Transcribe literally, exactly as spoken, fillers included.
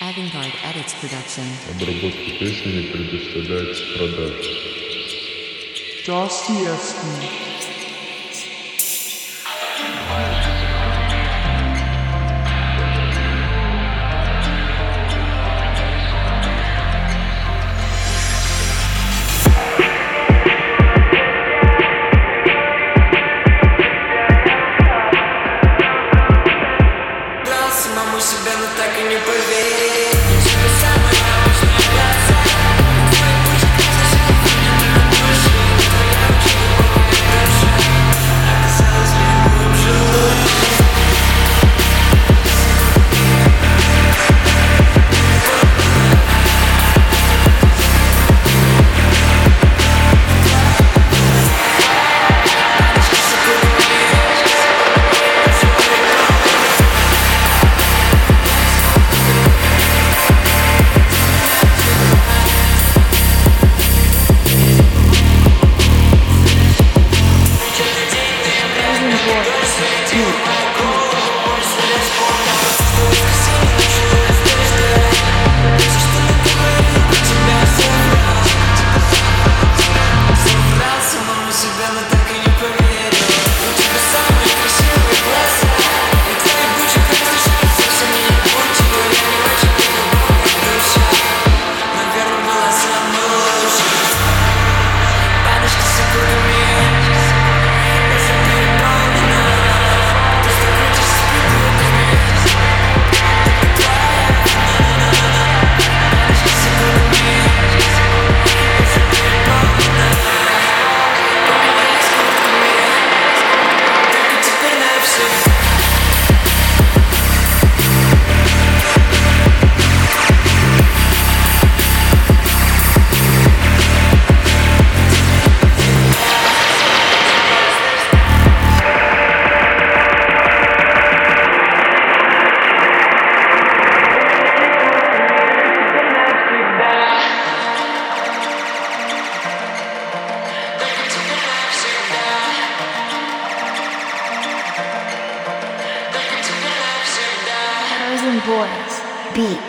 Avantgarde Edits Production. Обработку песни предоставляется в продажу. Dostoevsky. Самому себе, но так и не поверить. Тебе самые обычные глаза. Твой путь, слышит меня на душе. Твоя очень глубокая душа оказалась мне глубже. Boys, beat.